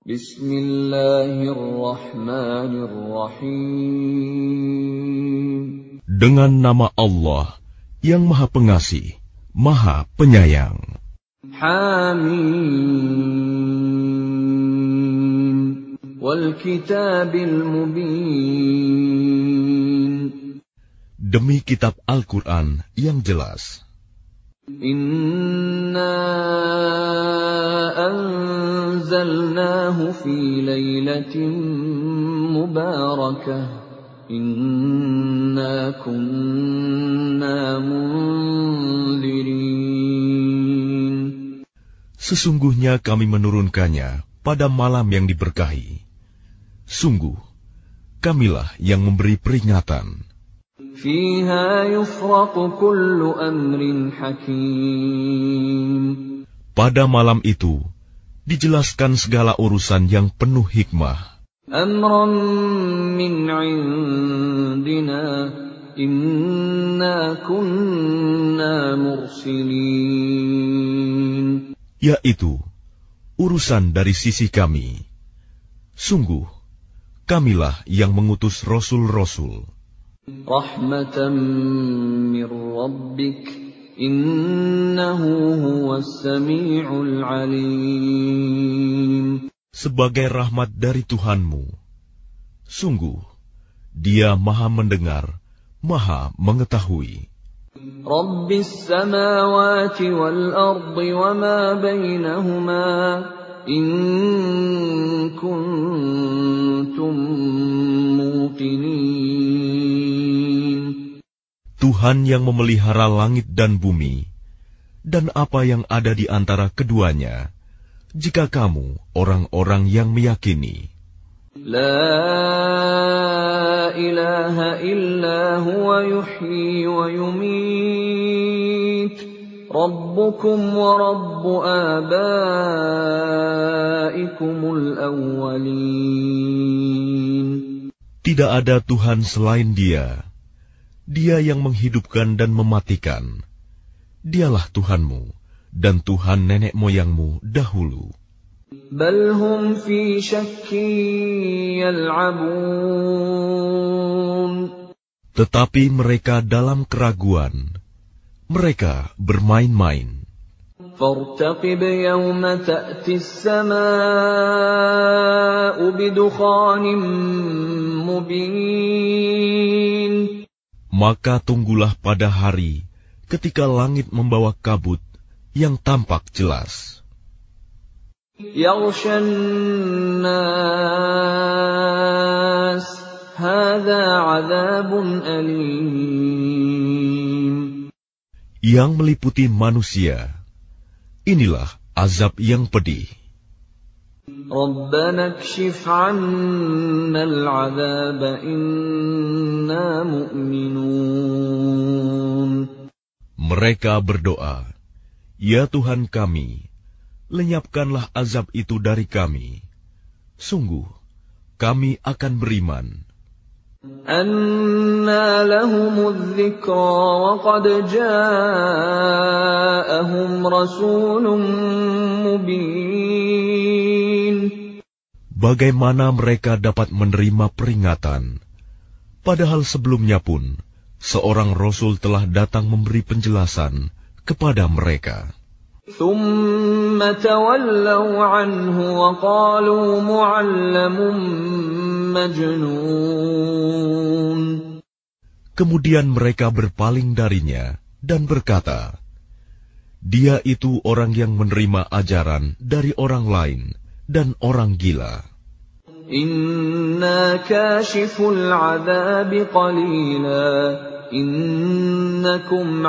Bismillahirrahmanirrahim. Dengan nama Allah yang Maha Pengasih, Maha Penyayang. Hamim wal kitabil mubin. Demi kitab Al-Quran yang jelas. Inna anzalnahu fi lailatin mubarakah. Inna kunna munzirin. Sesungguhnya kami menurunkannya pada malam yang diberkahi. Sungguh, kamilah yang memberi peringatan. Fiha yufraqu kullu amrin hakim. Pada malam itu, dijelaskan segala urusan yang penuh hikmah. Amran min indina, inna kunna mursilin. Yaitu, urusan dari sisi kami. Sungguh, kamilah yang mengutus rasul-rasul. Rahmatan min rabbik, innahu huwas sami'ul alim. Sebagai rahmat dari Tuhanmu, sungguh, Dia Maha Mendengar, Maha Mengetahui. Rabbis samawati wal ardi wa ma bainahuma, in kuntum muqinin. Tuhan yang memelihara langit dan bumi, dan apa yang ada di antara keduanya, jika kamu orang-orang yang meyakini. La ilaha illa huwa yuhyi wa yumit. Rabbukum wa rabbu abaikumul awwalin. Tidak ada Tuhan selain Dia. Dia yang menghidupkan dan mematikan. Dialah Tuhanmu dan Tuhan nenek moyangmu dahulu. Bal hum fi syakkin yal'abun. Tetapi mereka dalam keraguan. Mereka bermain-main. Fartaqib yawma ta'ti as-samaa'u bidukhanin mubin. Maka tunggulah pada hari ketika langit membawa kabut yang tampak jelas. Yaghshan nas, hadza 'adzabun alim. Yang meliputi manusia, inilah azab yang pedih. Rabbana kshif 'anna al-'adzaba inna mu'minun. Mereka berdoa, Ya Tuhan kami, lenyapkanlah azab itu dari kami. Sungguh, kami akan beriman. Anna lahumudz dzikra wa qad ja'ahum rasulun mubin. Bagaimana mereka dapat menerima peringatan, padahal sebelumnya pun seorang rasul telah datang memberi penjelasan kepada mereka. Thumma tawallaw anhu wa qalu mu'allamun majnun. Kemudian mereka berpaling darinya dan berkata, Dia itu orang yang menerima ajaran dari orang lain dan orang gila. Inna kashiful 'adzabi qalila, innakum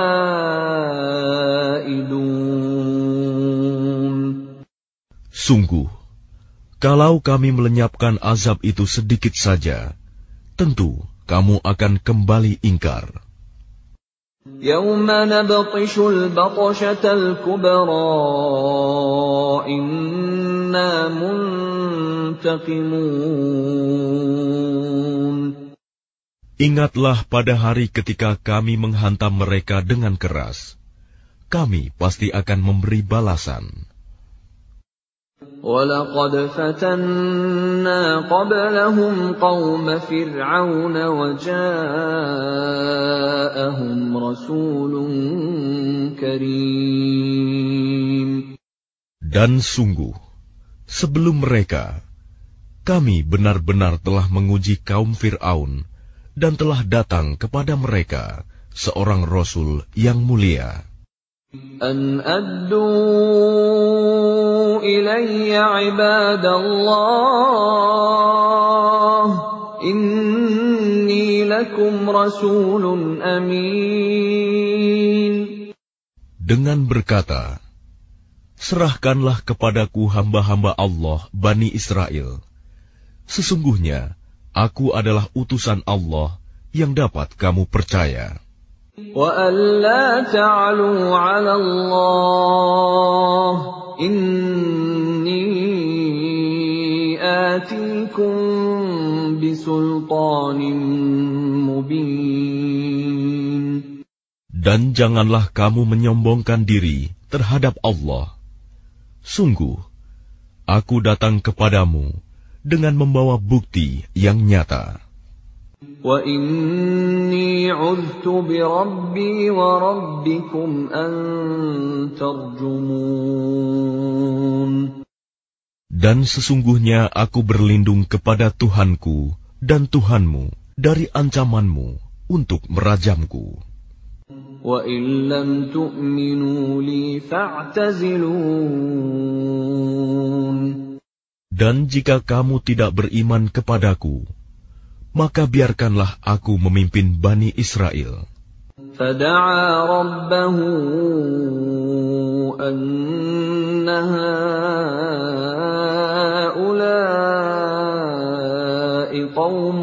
'aidun. Sungguh, kalau kami melenyapkan azab itu sedikit saja, tentu kamu akan kembali ingkar. Yawma nabtishul batshatal kubra, inna muntaqimun. Ingatlah pada hari ketika kami menghantam mereka dengan keras. Kami pasti akan memberi balasan. وَلَقَدْ فَتَنَّا قَبْلَهُمْ قَوْمَ فِرْعَوْنَ وَجَاءَهُمْ رَسُولٌ كَرِيمٌ. Dan sungguh, sebelum mereka, kami benar-benar telah menguji kaum Fir'aun dan telah datang kepada mereka seorang Rasul yang mulia. An addu ilayya ibadallah, inni lakum rasulun amin. Dengan berkata, serahkanlah kepadaku hamba-hamba Allah Bani Israel. Sesungguhnya, aku adalah utusan Allah yang dapat kamu percaya. وَأَن لَّا تَعْلُوا عَلَى اللَّهِ إِنِّي آتِيكُم بِسُلْطَانٍ مُّبِينٍ. Dan janganlah kamu menyombongkan diri terhadap Allah. Sungguh, aku datang kepadamu dengan membawa bukti yang nyata. وَإِنِّي عُذْتُ بِرَبِّي وَرَبِّكُمْ أَن تَرْجُمُونِ. Dan sesungguhnya aku berlindung kepada Tuhanku dan Tuhanmu dari ancamanmu untuk merajamku. وَإِن لَّمْ تُؤْمِنُوا لِي فَاعْتَزِلُونِ. Dan jika kamu tidak beriman kepadaku, maka biarkanlah aku memimpin Bani Israel. فَدَعَا رَبَّهُ أَنَّ هَٰؤُلَاءِ قَوْمٌ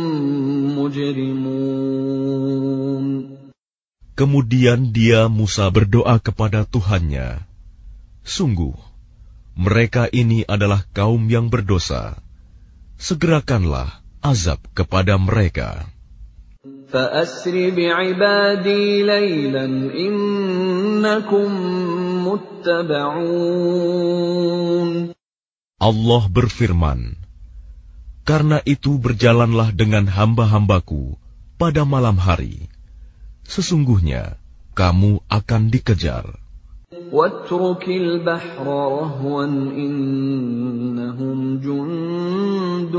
مُجْرِمُونَ. Kemudian dia Musa berdoa kepada Tuhannya, sungguh, mereka ini adalah kaum yang berdosa. Segerakanlah azab kepada mereka. فَأَسْرِ بِعِبَادِي لَيْلًا إِنَّكُمْ مُتَّبَعُونَ. Allah berfirman, karena itu berjalanlah dengan hamba-hambaku pada malam hari. Sesungguhnya kamu akan dikejar. وَاتْرُكِ الْبَحْرَ رَهْوًا إِنَّهُمْ جُندٌ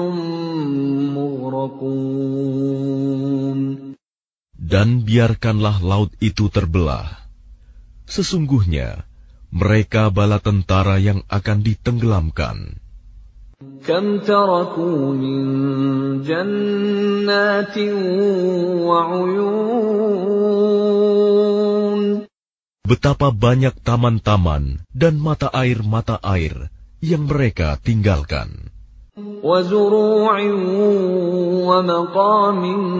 مُغْرَقُونَ. Dan biarkanlah laut itu terbelah. Sesungguhnya mereka bala tentara yang akan ditenggelamkan. كَمْ تَرَكُوا مِنْ جَنَّاتٍ وَعُيُونٍ. Betapa banyak taman-taman dan mata air yang mereka tinggalkan. وَزُرُوعٍ وَمَقَامٍ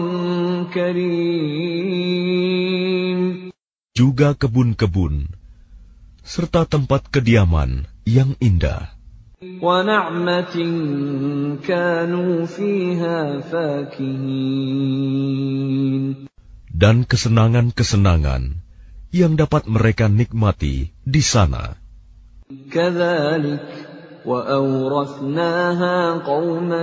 كَرِيمٍ. Juga kebun-kebun, serta tempat kediaman yang indah. وَنَعْمَةٍ كَانُوا فِيهَا فَاكِهِينَ. Dan kesenangan-kesenangan yang dapat mereka nikmati di sana. كَذَلِكَ وَأَوْرَثْنَاهَا قَوْمًا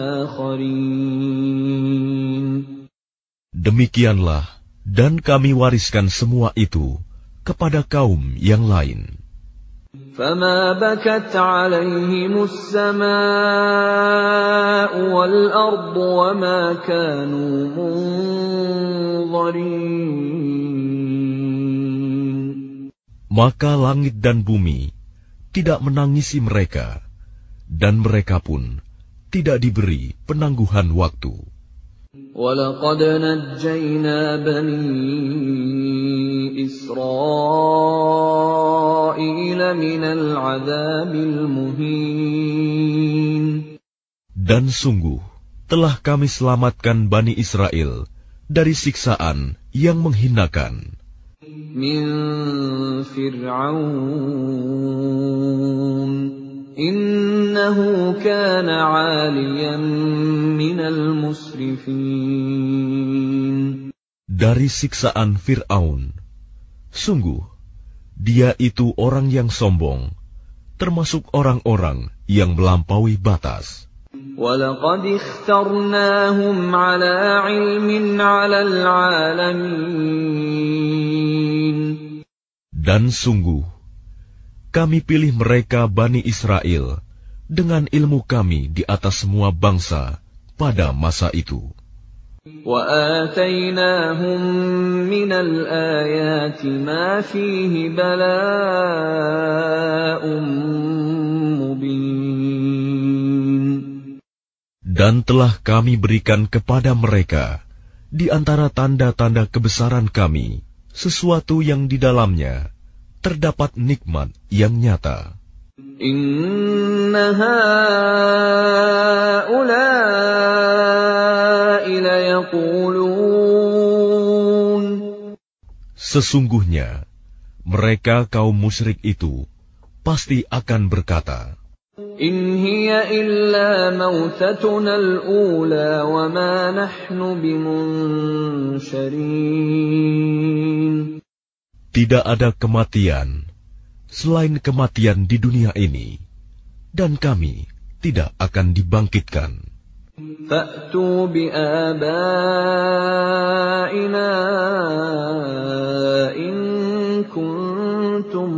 آخَرِينَ. Demikianlah, dan kami wariskan semua itu kepada kaum yang lain. فَمَا بَكَتْ عَلَيْهِمُ السَّمَاءُ وَالْأَرْضُ وَمَا كَانُوا مُنظَرِينَ. Maka langit dan bumi tidak menangisi mereka, dan mereka pun tidak diberi penangguhan waktu. وَلَقَدْ نَجَّيْنَا بَنِي إِسْرَائِيلَ مِنَ الْعَذَابِ الْمُهِينِ. Dan sungguh, telah kami selamatkan Bani Israel dari siksaan yang menghinakan. مِنْ فِرْعَوْنَ إِنَّهُ كَانَ عَالِيًا مِنَ الْمُسْرِفِينَ. Dari siksaan Fir'aun, sungguh, dia itu orang yang sombong, termasuk orang-orang yang melampaui batas. وَلَقَدِ اخْتَرْنَاهُمْ عَلَى عِلْمٍ عَلَى الْعَالَمِينَ. Dan sungguh, kami pilih mereka Bani Israel dengan ilmu kami di atas semua bangsa pada masa itu. وَآتَيْنَاهُمْ مِنَ الْآيَاتِ مَا فِيهِ بَلَاءٌ مُبِينٌ. Dan telah kami berikan kepada mereka di antara tanda-tanda kebesaran kami sesuatu yang di dalamnya terdapat nikmat yang nyata. Inna haula'i layaqulun. Sesungguhnya mereka kaum musyrik itu pasti akan berkata, In hiya illa mautatuna al-ula wa ma nahnu bimunsharin. Tidak ada kematian selain kematian di dunia ini, dan kami tidak akan dibangkitkan. Fa'tu bi'abaina in kuntum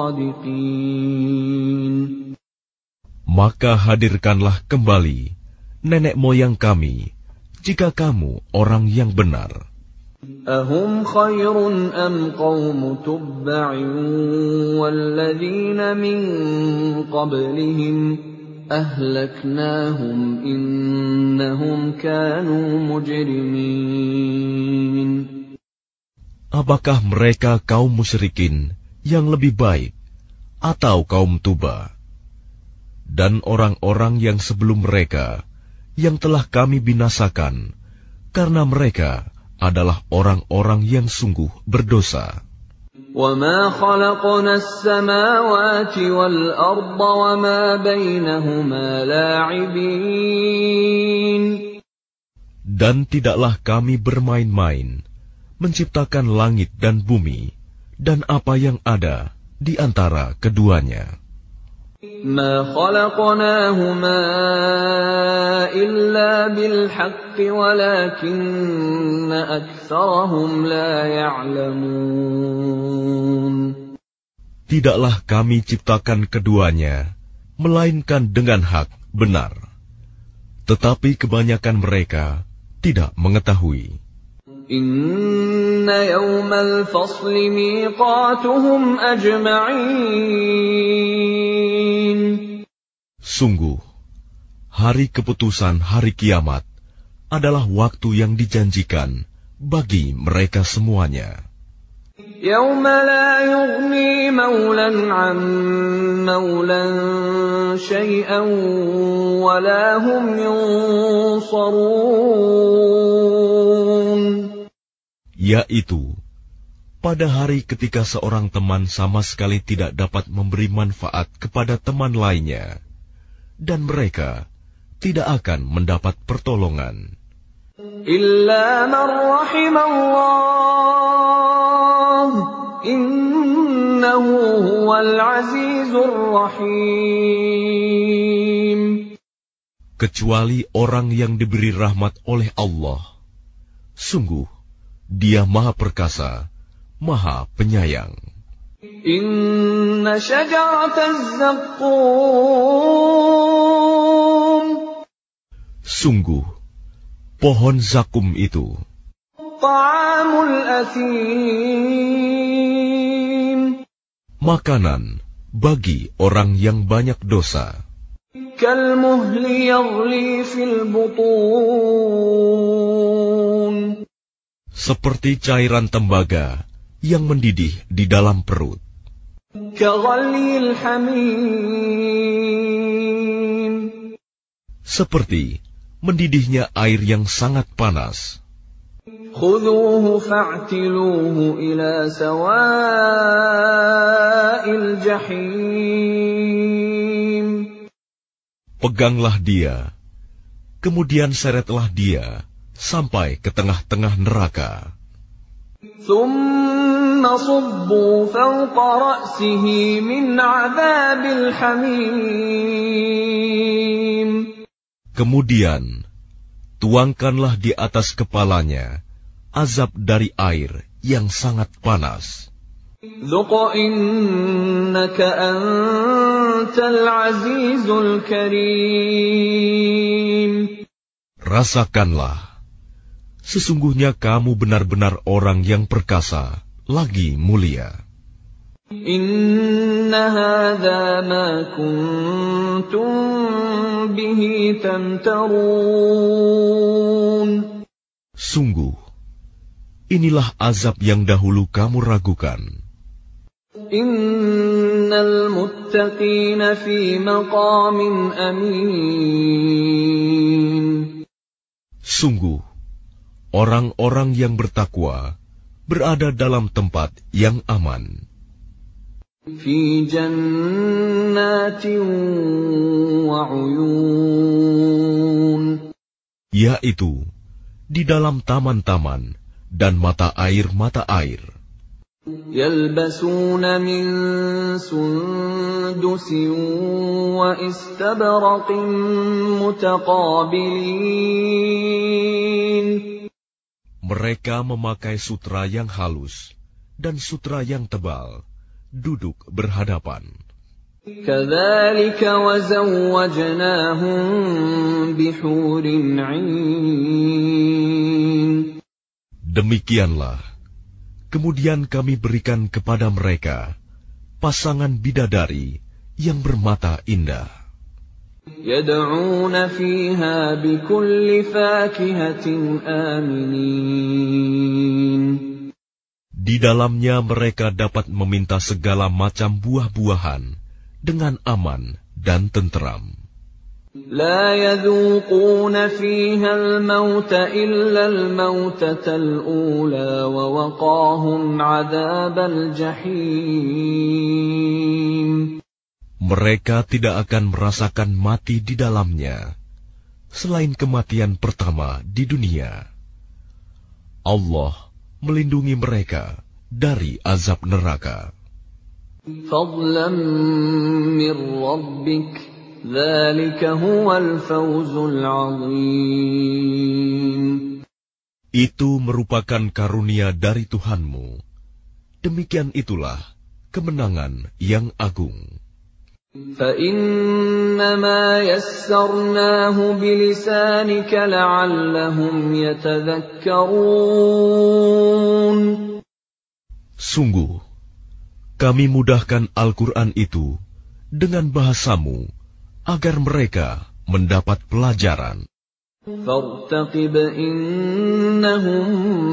shadiqin. Maka hadirkanlah kembali nenek moyang kami, jika kamu orang yang benar. Ahum khairun am qawmu tubba'in walladzina min qablihim ahlaknahum innahum kanu mujrimin. Apakah mereka kaum musyrikin yang lebih baik atau kaum Tuba? Dan orang-orang yang sebelum mereka yang telah kami binasakan, karena mereka adalah orang-orang yang sungguh berdosa. وَمَا خَلَقْنَا السَّمَاوَاتِ وَالْأَرْضَ وَمَا بَيْنَهُمَا لَاعِبِينَ. Dan tidaklah kami bermain-main menciptakan langit dan bumi dan apa yang ada di antara keduanya. مَا خَلَقْنَاهُمَا إِلَّا بِالْحَقِّ وَلَكِنَّ أَكْثَرَهُمْ لَا يَعْلَمُونَ. Tidaklah kami ciptakan keduanya, melainkan dengan hak benar. Tetapi kebanyakan mereka tidak mengetahui. Inna yawmal fasli miqatuhum ajma'in. Sungguh, hari keputusan hari kiamat adalah waktu yang dijanjikan bagi mereka semuanya. Yawma la yughni maulan 'an maulan syai'an wa la hum yunsarun. Yaitu, pada hari ketika seorang teman sama sekali tidak dapat memberi manfaat kepada teman lainnya, dan mereka tidak akan mendapat pertolongan. Illa man rahimallah, innahu huwal azizur rahim. Kecuali orang yang diberi rahmat oleh Allah. Sungguh, Dia Maha Perkasa, Maha Penyayang. Inna syajarataz zaqqum. Sungguh, pohon zakum itu Ta'amul athim. makanan bagi orang yang banyak dosa. Kalmuhli yaghli fil butun. Seperti cairan tembaga yang mendidih di dalam perut. Kaghalil hamim. Seperti mendidihnya air yang sangat panas. Khudhuhu fa'tiluhu ila sawa'il jahim. Peganglah dia, kemudian seretlah dia sampai ke tengah-tengah neraka. ثُمَّ ثم صبوا فوق رأسه من عذاب الحميم. Kemudian tuangkanlah di atas kepalanya azab dari air yang sangat panas. ذُقْ إِنَّكَ أَنْتَ الْعَزِيزُ الْكَرِيمُ. Rasakanlah, sesungguhnya kamu benar-benar orang yang perkasa, lagi mulia. Inna hadza ma kuntum bihi tamtarun. Sungguh, inilah azab yang dahulu kamu ragukan. Innal muttaqina fi maqamin amin. Sungguh, orang-orang yang bertakwa berada dalam tempat yang aman. Fi jannatin wa uyun. Yaitu di dalam taman-taman dan mata air. Yalbasuna min sundusin wa istabraqin mutaqabilin. Mereka memakai sutra yang halus dan sutra yang tebal, duduk berhadapan. Kadzalika wa zawwajnahum bihurin 'ain. Demikianlah, kemudian kami berikan kepada mereka pasangan bidadari yang bermata indah. Yad'una fiha bikulli fakihatin aminin. Di dalamnya mereka dapat meminta segala macam buah-buahan dengan aman dan tenteram. La yadhuquna fiha al-mauta illa al-mautata al-ula wa waqahum 'adzabal jahim. Mereka tidak akan merasakan mati di dalamnya selain kematian pertama di dunia. Allah melindungi mereka dari azab neraka. Fadlan min rabbik, dzalika huwal fawzul 'azim. Itu merupakan karunia dari Tuhanmu. Demikian itulah kemenangan yang agung. فَإِنَّمَا يَسَّرْنَاهُ بِلِسَانِكَ لَعَلَّهُمْ يَتَذَكَّرُونَ. Sungguh, kami mudahkan Al-Quran itu dengan bahasamu agar mereka mendapat pelajaran. فَارْتَقِبْ إِنَّهُمْ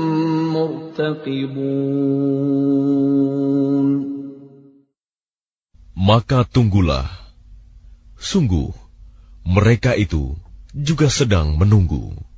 مُرْتَقِبُونَ. Maka tunggulah, sungguh mereka itu juga sedang menunggu.